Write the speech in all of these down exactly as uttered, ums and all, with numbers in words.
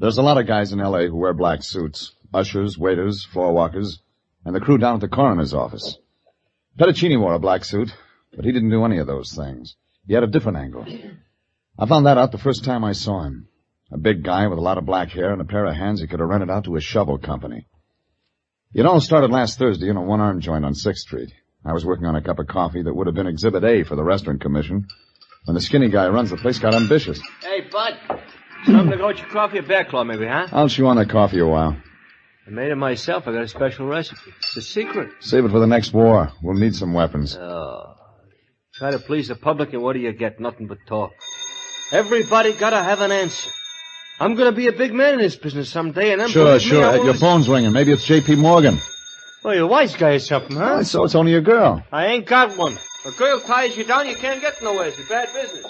There's a lot of guys in L A who wear black suits. Ushers, waiters, floor walkers, and the crew down at the coroner's office. Petticini wore a black suit, but he didn't do any of those things. He had a different angle. I found that out the first time I saw him. A big guy with a lot of black hair and a pair of hands he could have rented out to a shovel company. It all started last Thursday in a one-arm joint on sixth street. I was working on a cup of coffee that would have been Exhibit A for the Restaurant Commission when the skinny guy who runs the place got ambitious. Hey, bud. Something to go with your coffee or bear claw, maybe, huh? I'll chew on that coffee a while. I made it myself. I got a special recipe. It's a secret. Save it for the next war. We'll need some weapons. Oh. Try to please the public, and what do you get? Nothing but talk. Everybody gotta have an answer. I'm gonna be a big man in this business someday, and I'm Sure, sure. Always... Your phone's ringing. Maybe it's J P Morgan. Well, you're a wise guy or something, huh? Oh, so it's only a girl. I ain't got one. A girl ties you down, you can't get nowhere. It's a bad business.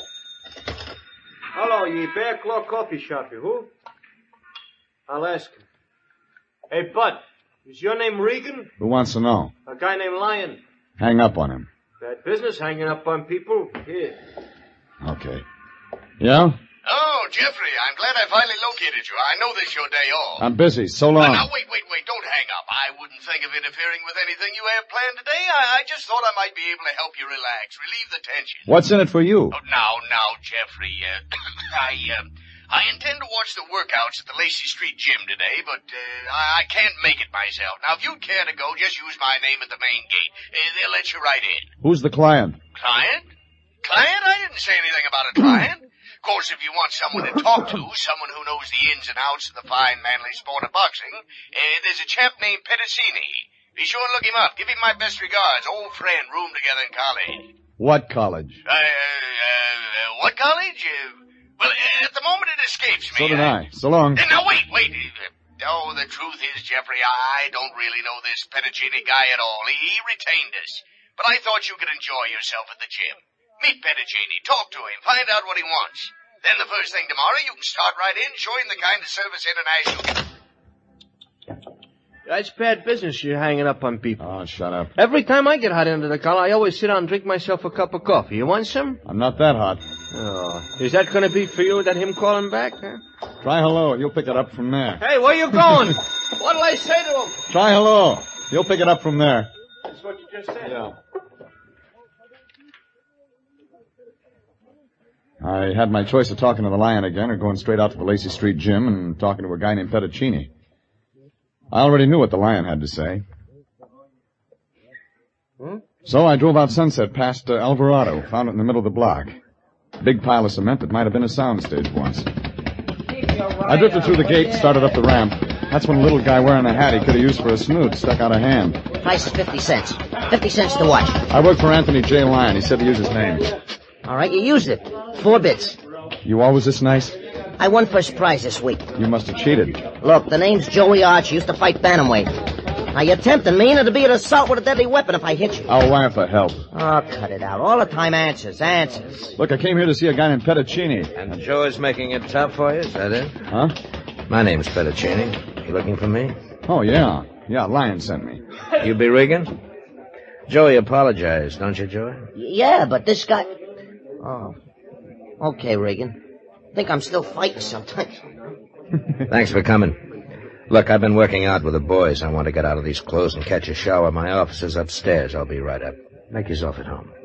Hello, ye Bear Claw Coffee Shop, you who? I'll ask him. Hey, Bud, is your name Regan? Who wants to know? A guy named Lyon. Hang up on him. Bad business, hanging up on people. Here. Okay. Yeah? Oh, Jeffrey, I'm glad I finally located you. I know this is your day off. I'm busy. So long. Uh, now, wait, wait, wait. Don't hang up. I wouldn't think of interfering with anything you have planned today. I, I just thought I might be able to help you relax, relieve the tension. What's in it for you? Oh, now, now, Jeffrey, uh, I, uh, I intend to watch the workouts at the Lacey Street Gym today, but uh, I, I can't make it myself. Now, if you'd care to go, just use my name at the main gate. Uh, they'll let you right in. Who's the client? Client? Client? I didn't say anything about a client. Of course, if you want someone to talk to, someone who knows the ins and outs of the fine, manly sport of boxing, uh, there's a chap named Petticini. Be sure and look him up. Give him my best regards. Old friend, roomed together in college. What college? Uh, uh, uh what college? Uh, well, uh, at the moment it escapes me. So did I. So long. Uh, now, wait, wait. Uh, oh, the truth is, Jeffrey, I don't really know this Petticini guy at all. He, he retained us. But I thought you could enjoy yourself at the gym. Meet Petticini, talk to him, find out what he wants. Then the first thing tomorrow, you can start right in, showing the kind of service International... That's bad business, you're hanging up on people. Oh, shut up. Every time I get hot under the collar, I always sit down and drink myself a cup of coffee. You want some? I'm not that hot. Oh, is that going to be for you, that him calling back, huh? Try hello, you'll pick it up from there. Hey, where you going? What'll I say to him? Try hello, you'll pick it up from there. That's what you just said. Yeah. I had my choice of talking to the Lion again or going straight out to the Lacey Street Gym and talking to a guy named Petticini. I already knew what the Lion had to say. Hmm? So I drove out Sunset past uh, Alvarado, found it in the middle of the block. Big pile of cement that might have been a soundstage once. I drifted through the gate and started up the ramp. That's when a little guy wearing a hat he could have used for a snoot stuck out a hand. Price is fifty cents. Fifty cents to watch. I work for Anthony J. Lyon. He said to use his name. All right, you used it. Four bits. You always this nice? I won first prize this week. You must have cheated. Look, the name's Joey Arch. Used to fight bantamweight. Now, you're tempting me, and it'll be an assault with a deadly weapon if I hit you. I'll wire for help. Oh, cut it out. All the time answers, answers. Look, I came here to see a guy named Petticini. And Joe is making it tough for you, is that it? Huh? My name's Petticini. You looking for me? Oh, yeah. Yeah, Lyon sent me. You be Regan? Joey apologized, don't you, Joey? Yeah, but this guy... Oh. Okay, Regan. Think I'm still fighting sometimes. Thanks for coming. Look, I've been working out with the boys. I want to get out of these clothes and catch a shower. My office is upstairs. I'll be right up. Make yourself at home.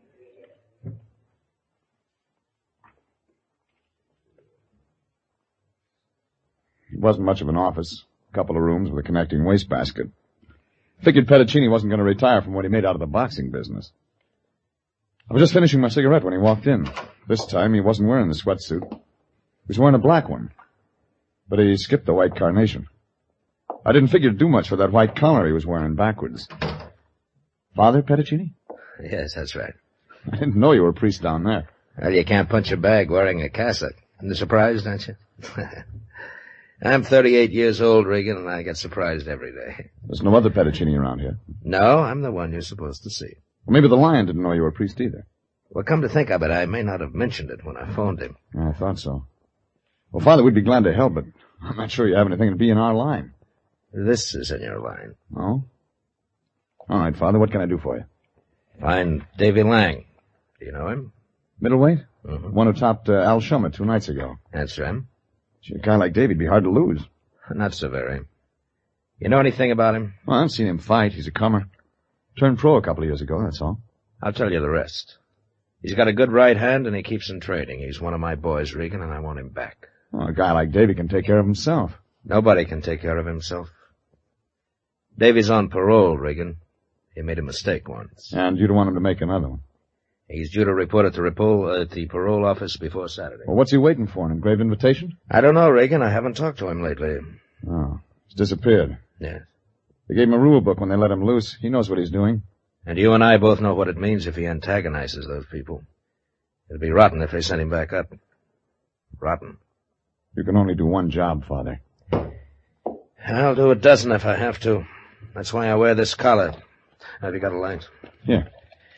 It wasn't much of an office. A couple of rooms with a connecting wastebasket. Figured Petticini wasn't going to retire from what he made out of the boxing business. I was just finishing my cigarette when he walked in. This time he wasn't wearing the sweatsuit. He was wearing a black one. But he skipped the white carnation. I didn't figure to do much for that white collar he was wearing backwards. Father Petticini? Yes, that's right. I didn't know you were a priest down there. Well, you can't punch a bag wearing a cassock. You're surprised, aren't you? I'm thirty-eight years old, Regan, and I get surprised every day. There's no other Petticini around here. No, I'm the one you're supposed to see. Well, maybe the Lion didn't know you were a priest either. Well, come to think of it, I may not have mentioned it when I phoned him. Yeah, I thought so. Well, Father, we'd be glad to help, but I'm not sure you have anything to be in our line. This is in your line. Oh? All right, Father, what can I do for you? Find Davy Lang. Do you know him? Middleweight? Mm-hmm. One who topped uh, Al Shumat two nights ago. That's him. Gee, a guy like Davy'd be hard to lose. Not so very. You know anything about him? Well, I've seen him fight. He's a comer. Turned pro a couple of years ago, that's all. I'll tell you the rest. He's got a good right hand, and he keeps in training. He's one of my boys, Regan, and I want him back. Well, a guy like Davy can take care of himself. Nobody can take care of himself. Davy's on parole, Regan. He made a mistake once. And you don't want him to make another one. He's due to report at the, repol- at the parole office before Saturday. Well, what's he waiting for? An engraved invitation? I don't know, Regan. I haven't talked to him lately. Oh, he's disappeared. Yes. They gave him a rule book when they let him loose. He knows what he's doing. And you and I both know what it means if he antagonizes those people. It'd be rotten if they sent him back up. Rotten. You can only do one job, Father. I'll do a dozen if I have to. That's why I wear this collar. Have you got a light? Here.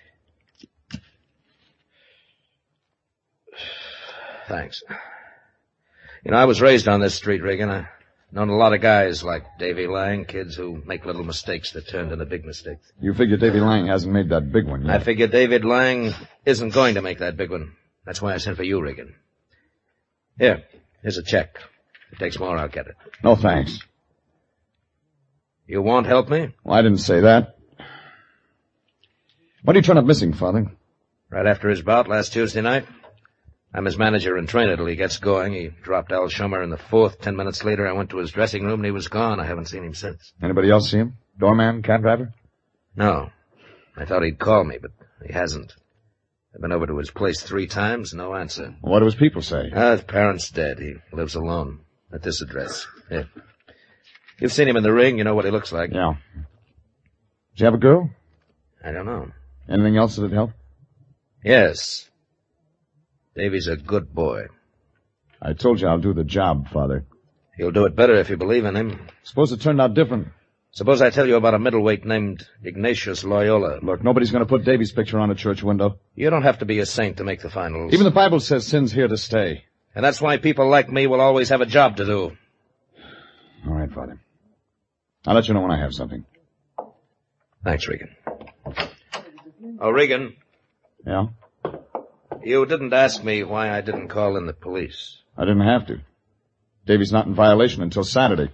Thanks. You know, I was raised on this street, Regan. I've known a lot of guys like Davy Lang, kids who make little mistakes that turned into big mistakes. You figure Davy Lang hasn't made that big one yet. I figure David Lang isn't going to make that big one. That's why I sent for you, Regan. Here, here's a check. If it takes more, I'll get it. No, thanks. You won't help me? Well, I didn't say that. When did he turn up missing, Father? Right after his bout last Tuesday night. I'm his manager and trainer till he gets going. He dropped Al Shummer in the fourth. Ten minutes later, I went to his dressing room and he was gone. I haven't seen him since. Anybody else see him? Doorman, cab driver? No. I thought he'd call me, but he hasn't. I've been over to his place three times, no answer. Well, what do his people say? Ah, his parents dead. He lives alone at this address. Here. You've seen him in the ring. You know what he looks like. Yeah. Does he have a girl? I don't know. Anything else that'd help? Yes. Davy's a good boy. I told you I'll do the job, Father. You'll do it better if you believe in him. Suppose it turned out different. Suppose I tell you about a middleweight named Ignatius Loyola. Look, nobody's going to put Davy's picture on a church window. You don't have to be a saint to make the finals. Even the Bible says sin's here to stay. And that's why people like me will always have a job to do. All right, Father. I'll let you know when I have something. Thanks, Regan. Oh, Regan. Yeah? You didn't ask me why I didn't call in the police. I didn't have to. Davy's not in violation until Saturday.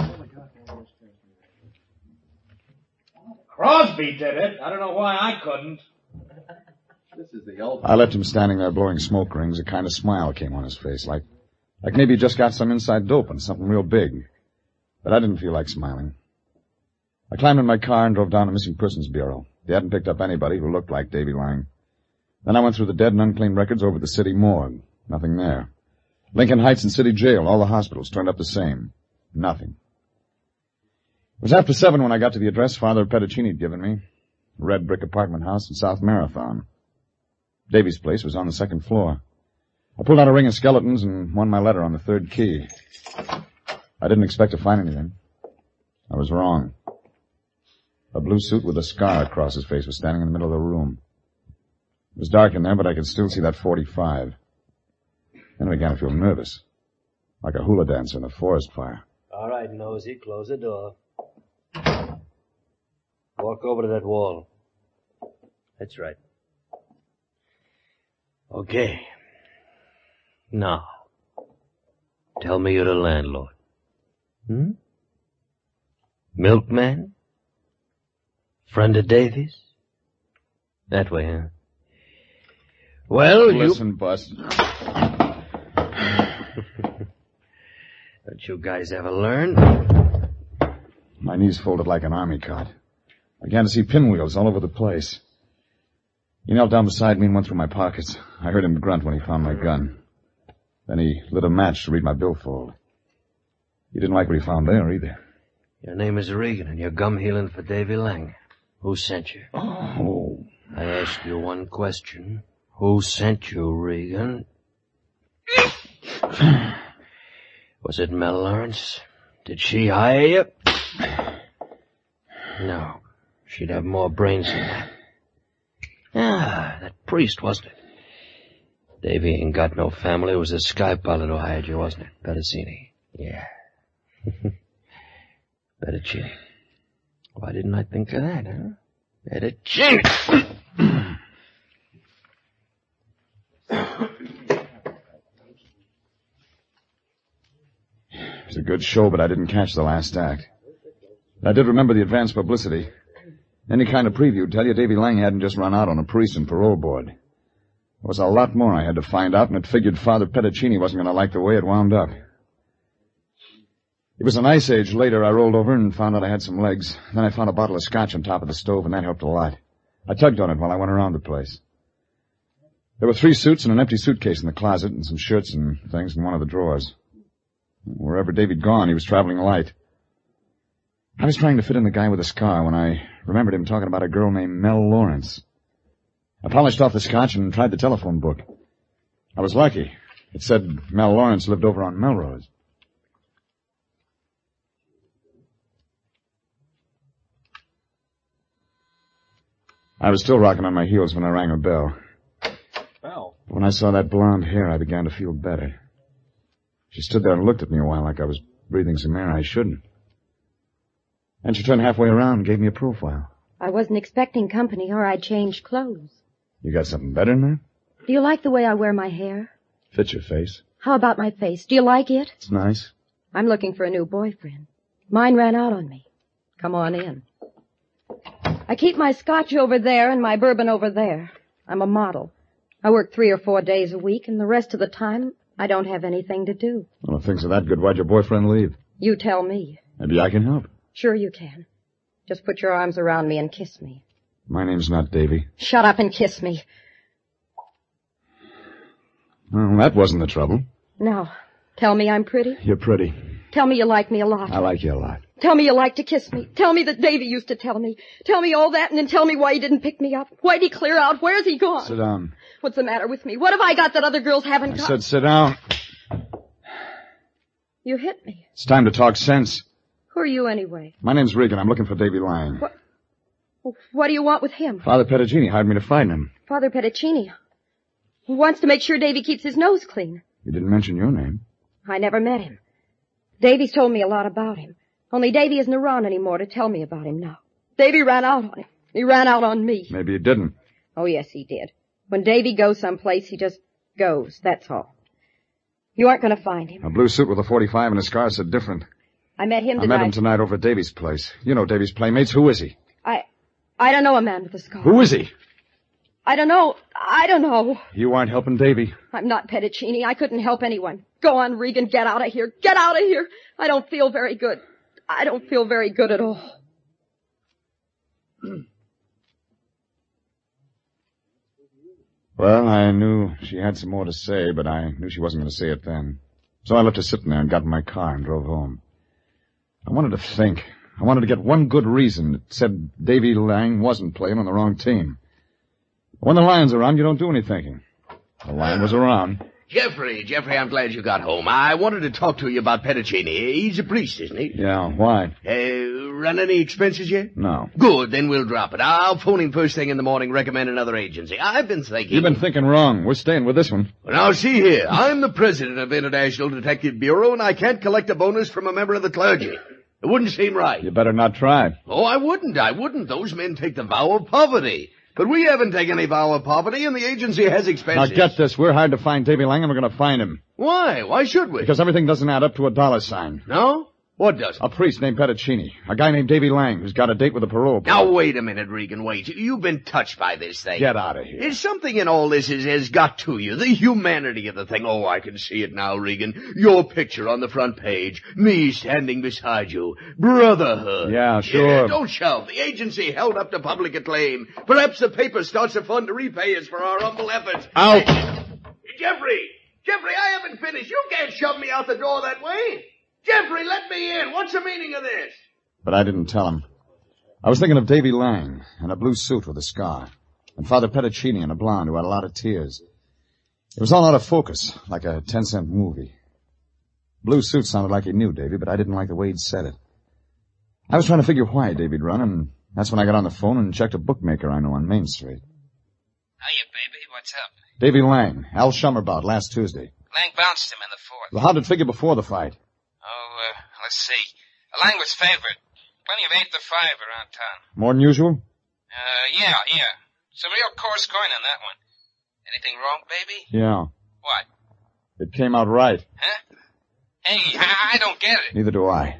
Crosby did it. I don't know why I couldn't. This is the ultimate. I left him standing there blowing smoke rings. A kind of smile came on his face, like, like maybe he just got some inside dope and something real big. But I didn't feel like smiling. I climbed in my car and drove down to Missing Persons Bureau. They hadn't picked up anybody who looked like Davy Lang. Then I went through the dead and unclaimed records over the city morgue. Nothing there. Lincoln Heights and City Jail, all the hospitals turned up the same. Nothing. It was after seven when I got to the address Father Petticini had given me. A red brick apartment house in South Marathon. Davy's place was on the second floor. I pulled out a ring of skeletons and won my letter on the third key. I didn't expect to find anything. I was wrong. A blue suit with a scar across his face was standing in the middle of the room. It was dark in there, but I could still see that forty-five. Then I began to feel nervous, like a hula dancer in a forest fire. All right, Nosy, close the door. Walk over to that wall. That's right. Okay. Now, tell me you're the landlord. Hmm? Milkman? Friend of Davy's? That way, huh? Well, you... Listen, Bus. Don't you guys ever learn? My knees folded like an army cot. I began to see pinwheels all over the place. He knelt down beside me and went through my pockets. I heard him grunt when he found my gun. Then he lit a match to read my billfold. He didn't like what he found there, either. Your name is Regan, and you're gum healing for Davy Lang. Who sent you? Oh. I ask you one question. Who sent you, Regan? Was it Mel Lawrence? Did she hire you? No. She'd have more brains than that. Ah, that priest, wasn't it? Davy ain't got no family. It was a sky pilot who hired you, wasn't it? Petticini. Yeah. Petticini. Why didn't I think of that, huh? Petticini! was a good show, but I didn't catch the last act. I did remember the advance publicity. Any kind of preview would tell you Davy Lang hadn't just run out on a priest and parole board. There was a lot more I had to find out, and it figured Father Pediccini wasn't going to like the way it wound up. It was an ice age later I rolled over and found out I had some legs. Then I found a bottle of scotch on top of the stove, and that helped a lot. I tugged on it while I went around the place. There were three suits and an empty suitcase in the closet, and some shirts and things in one of the drawers. Wherever Davy'd gone, he was traveling light. I was trying to fit in the guy with the scar when I remembered him talking about a girl named Mel Lawrence. I polished off the scotch and tried the telephone book. I was lucky. It said Mel Lawrence lived over on Melrose. I was still rocking on my heels when I rang a bell. Bell? When I saw that blonde hair, I began to feel better. She stood there and looked at me a while like I was breathing some air I shouldn't. And she turned halfway around and gave me a profile. I wasn't expecting company, or I'd change clothes. You got something better than that? Do you like the way I wear my hair? Fits your face. How about my face? Do you like it? It's nice. I'm looking for a new boyfriend. Mine ran out on me. Come on in. I keep my scotch over there and my bourbon over there. I'm a model. I work three or four days a week, and the rest of the time, I don't have anything to do. Well, if things are that good, why'd your boyfriend leave? You tell me. Maybe I can help. Sure you can. Just put your arms around me and kiss me. My name's not Davy. Shut up and kiss me. Well, that wasn't the trouble. Now, tell me I'm pretty. You're pretty. Tell me you like me a lot. I like you a lot. Tell me you like to kiss me. Tell me that Davy used to tell me. Tell me all that, and then tell me why he didn't pick me up. Why'd he clear out? Where's he gone? Sit down. What's the matter with me? What have I got that other girls haven't I got? said sit down. You hit me. It's time to talk sense. Who are you anyway? My name's Regan. I'm looking for Davy Lang. What? What do you want with him? Father Pediccini hired me to find him. Father Pediccini. Who wants to make sure Davy keeps his nose clean. You didn't mention your name. I never met him. Davy's told me a lot about him. Only Davy isn't around anymore to tell me about him now. Davy ran out on him. He ran out on me. Maybe you didn't. Oh, yes, he did. When Davy goes someplace, he just goes, that's all. You aren't going to find him. A blue suit with a forty-five and a scar said different. I met him I tonight. met him tonight over at Davy's place. You know Davy's playmates. Who is he? I... I don't know a man with a scar. Who is he? I don't know. I don't know. You aren't helping Davy. I'm not Pediccini. I couldn't help anyone. Go on, Regan. Get out of here. Get out of here. I don't feel very good. I don't feel very good at all. Well, I knew she had some more to say, but I knew she wasn't going to say it then. So I left her sitting there and got in my car and drove home. I wanted to think. I wanted to get one good reason that said Davy Lang wasn't playing on the wrong team. When the lion's around, you don't do any thinking. The lion was around. Jeffrey, Jeffrey, I'm glad you got home. I wanted to talk to you about Pediccini. He's a priest, isn't he? Yeah, why? Uh, run any expenses yet? No. Good, then we'll drop it. I'll phone him first thing in the morning, recommend another agency. I've been thinking... You've been thinking wrong. We're staying with this one. Well, now, see here. I'm the president of the International Detective Bureau, and I can't collect a bonus from a member of the clergy. It wouldn't seem right. You better not try. Oh, I wouldn't. I wouldn't. Those men take the vow of poverty. But we haven't taken any vow of poverty, and the agency has expenses. Now get this. We're hired to find Davy Lang, and we're going to find him. Why? Why should we? Because everything doesn't add up to a dollar sign. No? What doesn't? A priest named Pediccini. A guy named Davy Lang who's got a date with a parole board. Now, wait a minute, Regan, wait. You've been touched by this thing. Get out of here. There's something in all this has, has got to you. The humanity of the thing. Oh, I can see it now, Regan. Your picture on the front page. Me standing beside you. Brotherhood. Yeah, sure. Yeah, don't shout. The agency held up to public acclaim. Perhaps the paper starts a fund to repay us for our humble efforts. Out. Hey, Jeffrey! Jeffrey, I haven't finished. You can't shove me out the door that way. Jeffrey, let me in. What's the meaning of this? But I didn't tell him. I was thinking of Davy Lang in a blue suit with a scar, and Father Pediccini in a blonde who had a lot of tears. It was all out of focus, like a ten-cent movie. Blue suit sounded like he knew Davy, but I didn't like the way he'd said it. I was trying to figure why Davy'd run, and that's when I got on the phone and checked a bookmaker I know on Main Street. Hiya, baby. What's up? Davy Lang, Al Shummerbout, last Tuesday. Lang bounced him in the fourth. Well, how did it figure before the fight? Oh, uh, let's see. Lang was favored. Plenty of eight to five around town. More than usual? Uh, yeah, yeah. It's a real coarse coin on that one. Anything wrong, baby? Yeah. What? It came out right. Huh? Hey, I, I don't get it. Neither do I.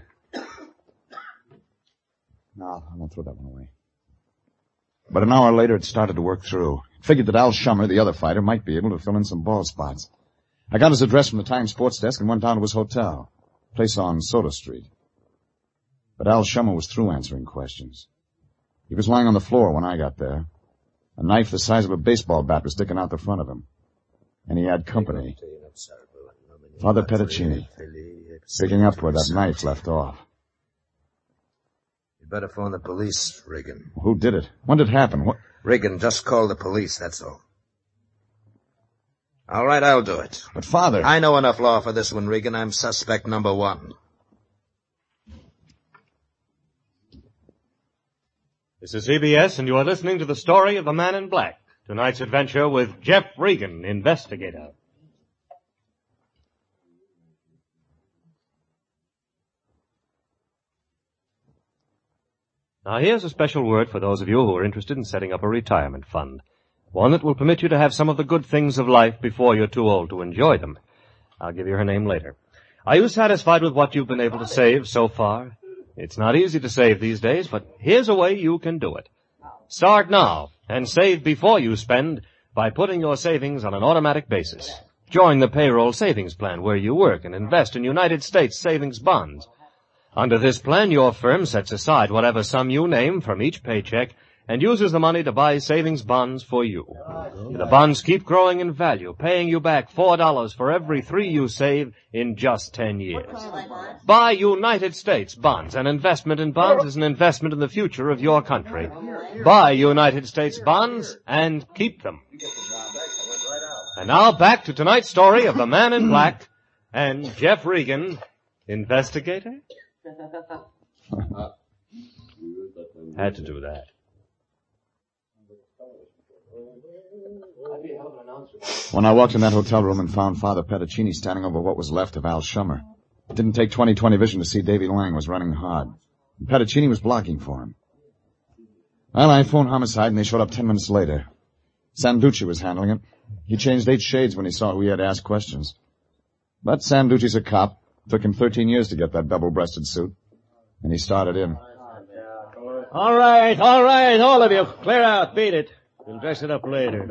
No, I won't throw that one away. But an hour later, it started to work through. Figured that Al Shummer, the other fighter, might be able to fill in some ball spots. I got his address from the Times sports desk and went down to his hotel, a place on Soda Street. But Al Shummer was through answering questions. He was lying on the floor when I got there. A knife the size of a baseball bat was sticking out the front of him. And he had company. Father Pettacini, picking up where that knife left off. You better phone the police, Regan. Who did it? When did it happen? What? Regan, just call the police, that's all. All right, I'll do it. But, Father... I know enough law for this one, Regan. I'm suspect number one. This is C B S, and you are listening to the story of the Man in Black. Tonight's adventure with Jeff Regan, investigator. Now here's a special word for those of you who are interested in setting up a retirement fund. One that will permit you to have some of the good things of life before you're too old to enjoy them. I'll give you her name later. Are you satisfied with what you've been able to save so far? It's not easy to save these days, but here's a way you can do it. Start now and save before you spend by putting your savings on an automatic basis. Join the payroll savings plan where you work and invest in United States savings bonds. Under this plan, your firm sets aside whatever sum you name from each paycheck and uses the money to buy savings bonds for you. The bonds keep growing in value, paying you back four dollars for every three you save in just ten years. Buy United States bonds. An investment in bonds is an investment in the future of your country. Buy United States bonds and keep them. And now back to tonight's story of the Man in Black and Jeff Regan, investigator. Had to do that. When I walked in that hotel room and found Father Pettacini standing over what was left of Al Shummer, it didn't take twenty twenty vision to see Davy Lang was running hard. And Pettacini was blocking for him. Well, I phoned Homicide and they showed up ten minutes later. Sanducci was handling it. He changed eight shades when he saw who he had to ask questions. But Sanducci's a cop. Took him thirteen years to get that double-breasted suit. And he started in. All right, all right, all of you. Clear out, beat it. We'll dress it up later.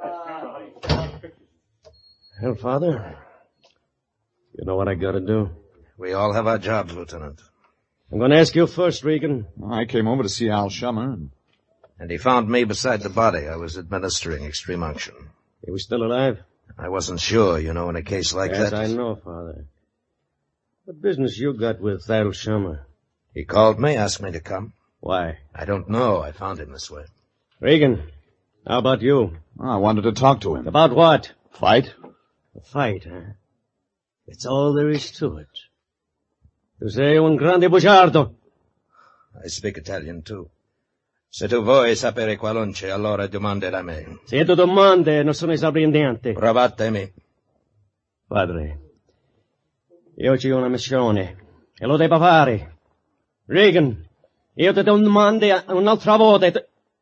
Well, Father, you know what I gotta do? We all have our jobs, Lieutenant. I'm gonna ask you first, Regan. I came over to see Al Shummer. And... and he found me beside the body. I was administering extreme unction. He was still alive? I wasn't sure, you know, in a case like yes, that. Yes, I know, Father. What business you got with Al Shummer? He called me, asked me to come. Why? I don't know. I found him this way. Regan, how about you? Oh, I wanted to talk to him. About what? Fight. A fight, huh? That's all there is to it. Tu sei un grande bugiardo. I speak Italian, too. Se tu vuoi sapere qualunque, allora domande da me. Se tu domande, non sono esauriente. Provatemi. Padre, io ci ho una missione, e lo devo fare. Regan, io ti domande un'altra volta.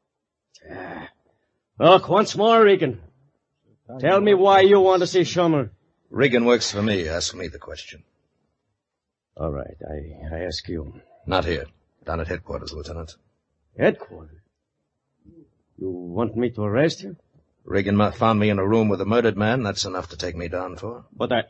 Look, once more, Regan. Tell me why you want to see Shummer. Regan works for me. Ask me the question. All right, I, I ask you. Not here. Down at headquarters, Lieutenant. Headquarters? You want me to arrest you? Regan found me in a room with a murdered man. That's enough to take me down for. But I...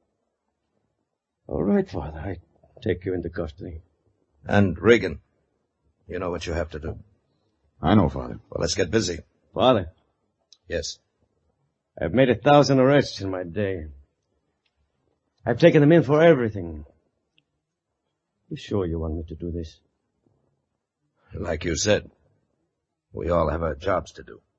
All right, Father. I take you into custody. And Regan, you know what you have to do. I know, Father. Well, let's get busy. Father? Yes? I've made a thousand arrests in my day. I've taken them in for everything. You sure you want me to do this? Like you said, we all have our jobs to do.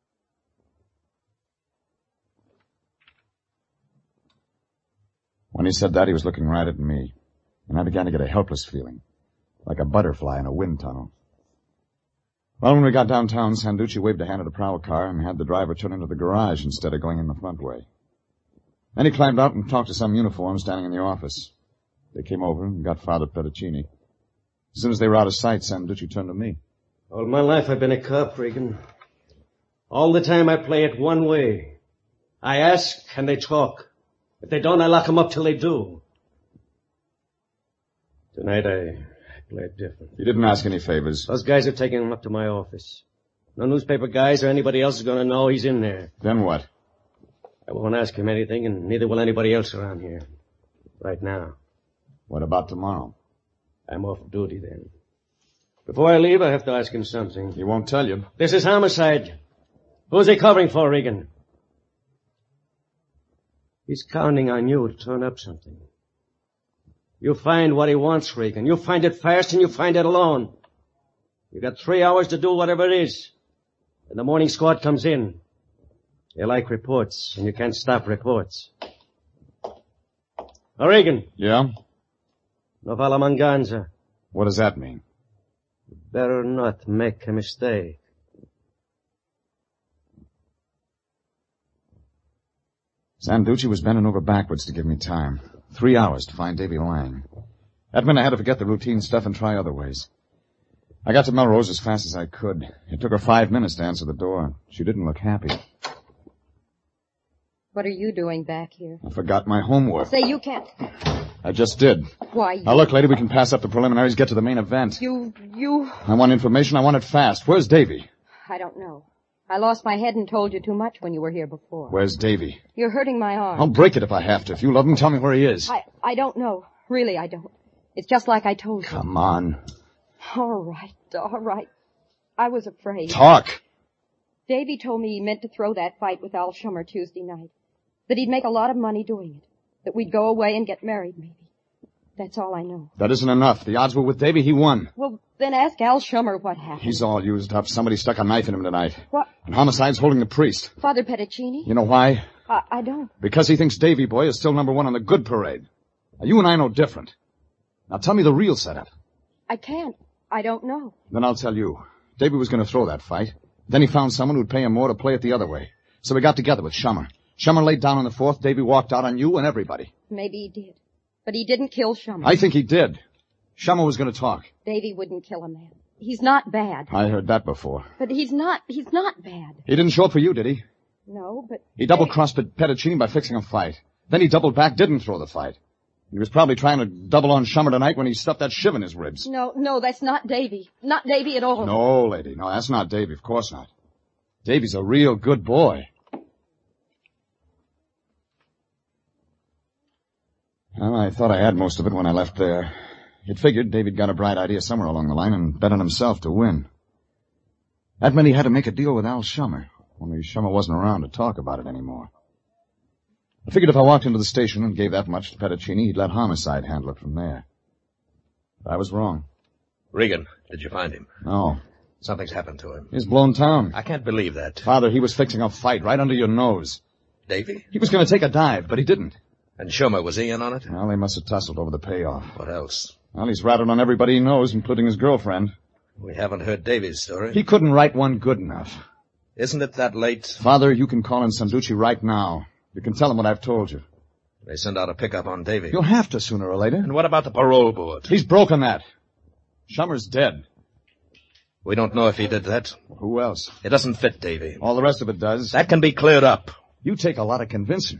When he said that, he was looking right at me, and I began to get a helpless feeling, like a butterfly in a wind tunnel. Well, when we got downtown, Sanducci waved a hand at a prowl car and had the driver turn into the garage instead of going in the front way. Then he climbed out and talked to some uniform standing in the office. They came over and got Father Pettacini. As soon as they were out of sight, Sanducci turned to me. All my life I've been a cop, Regan. All the time I play it one way. I ask and they talk. If they don't, I lock them up till they do. Tonight I played different. You didn't ask any favors. Those guys are taking him up to my office. No newspaper guys or anybody else is going to know he's in there. Then what? I won't ask him anything, and neither will anybody else around here. Right now. What about tomorrow? I'm off duty then. Before I leave, I have to ask him something. He won't tell you. This is homicide. Who's he covering for, Regan? He's counting on you to turn up something. You find what he wants, Regan. You find it fast and you find it alone. You got three hours to do whatever it is. And the morning squad comes in. They like reports, and you can't stop reports. Oh, Regan. Yeah? No Valamanganza. What does that mean? Better not make a mistake. Sanducci was bending over backwards to give me time. Three hours to find Davy lying. That meant I had to forget the routine stuff and try other ways. I got to Melrose as fast as I could. It took her five minutes to answer the door. She didn't look happy. What are you doing back here? I forgot my homework. Say you can't. I just did. Why, you... Now look, lady, we can pass up the preliminaries, get to the main event. You, you... I want information. I want it fast. Where's Davy? I don't know. I lost my head and told you too much when you were here before. Where's Davy? You're hurting my arm. I'll break it if I have to. If you love him, tell me where he is. I, I don't know. Really, I don't. It's just like I told you. Come on. All right, all right. I was afraid. Talk. Davy told me he meant to throw that fight with Al Shummer Tuesday night. That he'd make a lot of money doing it. That we'd go away and get married, maybe. That's all I know. That isn't enough. The odds were with Davy. He won. Well, then ask Al Shummer what happened. He's all used up. Somebody stuck a knife in him tonight. What? And homicide's holding the priest. Father Pettacini? You know why? I, I don't. Because he thinks Davy Boy is still number one on the good parade. Now, you and I know different. Now, tell me the real setup. I can't. I don't know. Then I'll tell you. Davy was going to throw that fight. Then he found someone who'd pay him more to play it the other way. So we got together with Shummer. Shummer laid down in the fourth. Davy walked out on you and everybody. Maybe he did. But he didn't kill Shummer. I think he did. Shummer was going to talk. Davy wouldn't kill a man. He's not bad. I heard that before. But he's not, he's not bad. He didn't show up for you, did he? No, but... He double-crossed Pettacini by fixing a fight. Then he doubled back, didn't throw the fight. He was probably trying to double on Shummer tonight when he stuffed that shiv in his ribs. No, no, that's not Davy. Not Davy at all. No, lady. No, that's not Davy. Of course not. Davy's a real good boy. Well, I thought I had most of it when I left there. You'd figured Davy'd got a bright idea somewhere along the line and bet on himself to win. That meant he had to make a deal with Al Shummer, only Shummer wasn't around to talk about it anymore. I figured if I walked into the station and gave that much to Pettacini, he'd let homicide handle it from there. But I was wrong. Regan, did you find him? No. Something's happened to him. He's blown town. I can't believe that. Father, he was fixing a fight right under your nose. Davy? He was going to take a dive, but he didn't. And Shummer, was he in on it? Well, they must have tussled over the payoff. What else? Well, he's ratted on everybody he knows, including his girlfriend. We haven't heard Davy's story. He couldn't write one good enough. Isn't it that late? Father, you can call in Sanducci right now. You can tell him what I've told you. They send out a pickup on Davy. You'll have to sooner or later. And what about the parole board? He's broken that. Shummer's dead. We don't know if he did that. Who else? It doesn't fit Davy. All the rest of it does. That can be cleared up. You take a lot of convincing.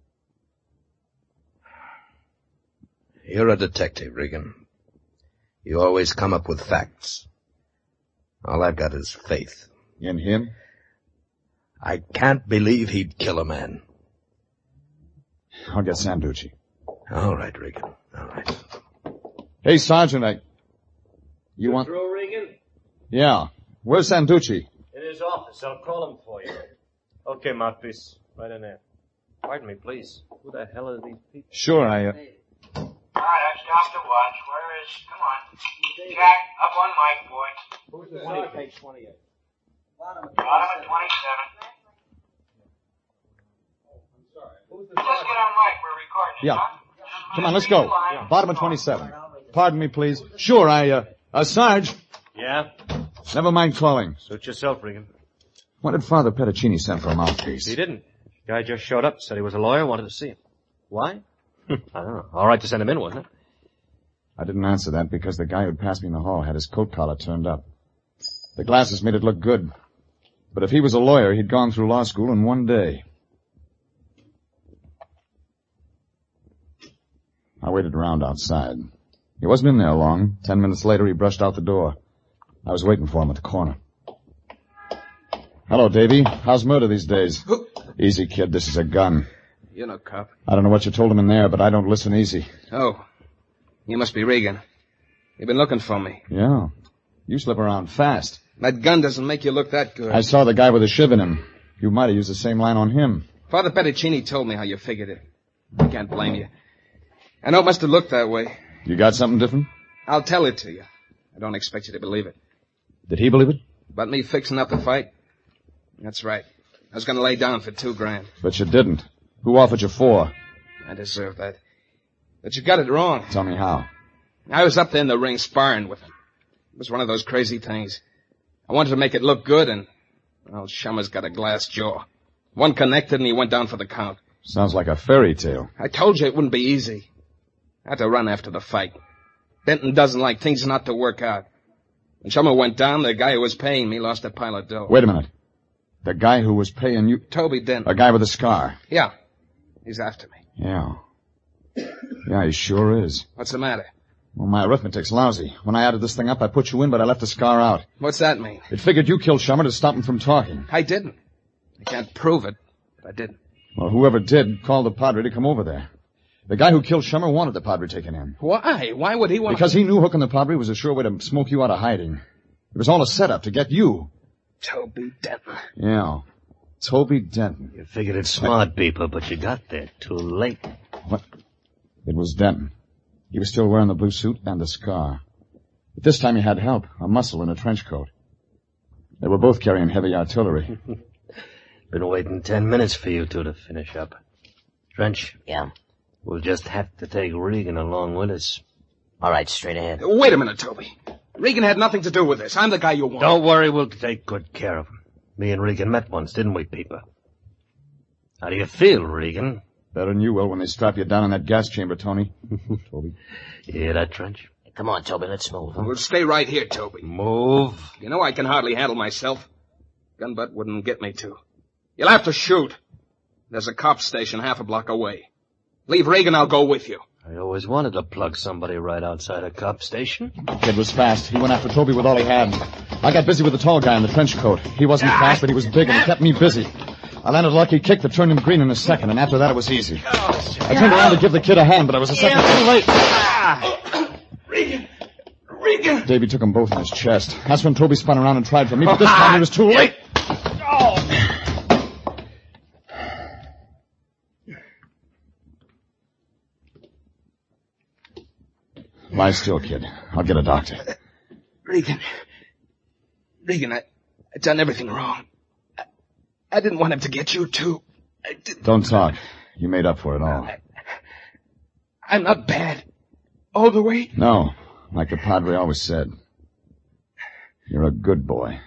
You're a detective, Regan. You always come up with facts. All I've got is faith. In him? I can't believe he'd kill a man. I'll get Sanducci. All right, Regan. All right. Hey, Sergeant, I... You You're want... through, Regan? Yeah. Where's Sanducci? In his office. I'll call him for you. Okay, mouthpiece. Right in there. Pardon me, please. Who the hell are these people? Sure, I... Uh... All right, I've stopped the watch. Where is... Come on. Jack, up on mic, boy. Who's the sergeant? Page twenty-eight. Bottom of twenty-seven. Just get on mic. We're recording. Yeah. Huh? Come on, let's go. Bottom of twenty-seven. Pardon me, please. Sure, I, uh... Uh, Sarge. Yeah? Never mind calling. Suit yourself, Regan. What did Father Pettacini send for a mouthpiece? He didn't. Guy just showed up, said he was a lawyer, wanted to see him. Why? I don't know. All right to send him in, wasn't it? I didn't answer that because the guy who'd passed me in the hall had his coat collar turned up. The glasses made it look good. But if he was a lawyer, he'd gone through law school in one day. I waited around outside. He wasn't in there long. Ten minutes later, he brushed out the door. I was waiting for him at the corner. Hello, Davy. How's murder these days? Easy, kid. This is a gun. You're no cop. I don't know what you told him in there, but I don't listen easy. Oh. You must be Regan. You've been looking for me. Yeah. You slip around fast. That gun doesn't make you look that good. I saw the guy with the shiv in him. You might have used the same line on him. Father Petticini told me how you figured it. I can't blame you. I know it must have looked that way. You got something different? I'll tell it to you. I don't expect you to believe it. Did he believe it? About me fixing up the fight? That's right. I was going to lay down for two grand. But you didn't. Who offered you four? I deserve that. But you got it wrong. Tell me how. I was up there in the ring sparring with him. It was one of those crazy things. I wanted to make it look good, and, well, Shummer's got a glass jaw. One connected, and he went down for the count. Sounds like a fairy tale. I told you it wouldn't be easy. I had to run after the fight. Benton doesn't like things not to work out. When Shummer went down, the guy who was paying me lost a pile of dough. Wait a minute. The guy who was paying you... Toby Denton. A guy with a scar. Yeah. He's after me. Yeah. Yeah, he sure is. What's the matter? Well, my arithmetic's lousy. When I added this thing up, I put you in, but I left the scar out. What's that mean? It figured you killed Shummer to stop him from talking. I didn't. I can't prove it, but I didn't. Well, whoever did called the Padre to come over there. The guy who killed Shummer wanted the Padre taken in. Why? Why would he want... Because he knew hooking the Padre was a sure way to smoke you out of hiding. It was all a setup to get you. Toby Denton. Yeah. Toby Denton. You figured it smart, Beeper, but you got there too late. What? It was Denton. He was still wearing the blue suit and the scar. But this time he had help, a muscle in a trench coat. They were both carrying heavy artillery. Been waiting ten minutes for you two to finish up. Trench? Yeah? We'll just have to take Regan along with us. All right, straight ahead. Wait a minute, Toby. Regan had nothing to do with this. I'm the guy you want. Don't worry, we'll take good care of him. Me and Regan met once, didn't we, Peeper? How do you feel, Regan? Better than you will when they strap you down in that gas chamber, Tony. Toby. You hear that, Trench? Come on, Toby, let's move. Huh? We'll stay right here, Toby. Move. You know I can hardly handle myself. Gun butt wouldn't get me to. You'll have to shoot. There's a cop station half a block away. Leave Regan, I'll go with you. I always wanted to plug somebody right outside a cop station. The kid was fast. He went after Toby with all he had. I got busy with the tall guy in the trench coat. He wasn't fast, but he was big, and he kept me busy. I landed a lucky kick that turned him green in a second, and after that it was easy. I turned around to give the kid a hand, but I was a second too late. Regan! Regan! Davy took them both in his chest. That's when Toby spun around and tried for me, but this time he was too late. Lie still, kid. I'll get a doctor. Regan. Regan, I, I done everything wrong. I, I didn't want him to get you, too. I didn't. Don't talk. You made up for it all. I, I'm not bad. All the way? No. Like the Padre always said. You're a good boy.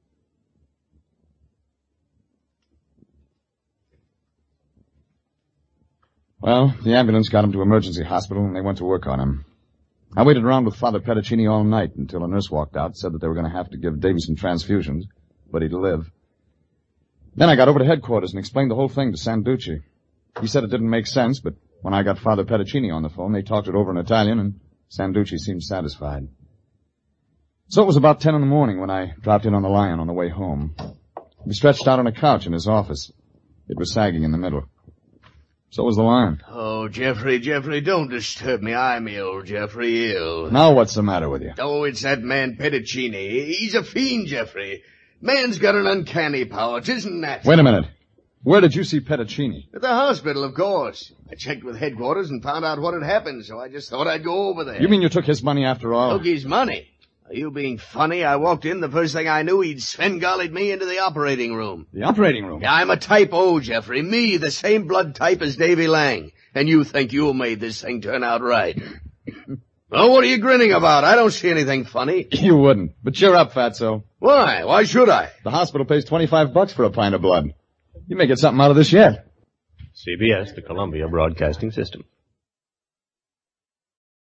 Well, the ambulance got him to emergency hospital, and they went to work on him. I waited around with Father Petticini all night until a nurse walked out, said that they were going to have to give Davy some transfusions, but he'd live. Then I got over to headquarters and explained the whole thing to Sanducci. He said it didn't make sense, but when I got Father Petticini on the phone, they talked it over in Italian, and Sanducci seemed satisfied. So it was about ten in the morning when I dropped in on the Lion on the way home. He was stretched out on a couch in his office. It was sagging in the middle. So was the Lion. Oh, Jeffrey, Jeffrey, don't disturb me. I'm ill, Jeffrey, ill. Now what's the matter with you? Oh, it's that man Petticini. He's a fiend, Jeffrey. Man's got an uncanny power. 'Tisn't that? Wait a minute. Where did you see Petticini? At the hospital, of course. I checked with headquarters and found out what had happened, so I just thought I'd go over there. You mean you took his money after all? Took his money? Are you being funny? I walked in, the first thing I knew, he'd Svengali'd me into the operating room. The operating room? Yeah, I'm a type O, Jeffrey. Me, the same blood type as Davy Lang. And you think you made this thing turn out right. Well, what are you grinning about? I don't see anything funny. You wouldn't. But cheer up, Fatso. Why? Why should I? The hospital pays twenty-five bucks for a pint of blood. You may get something out of this yet. C B S, the Columbia Broadcasting System.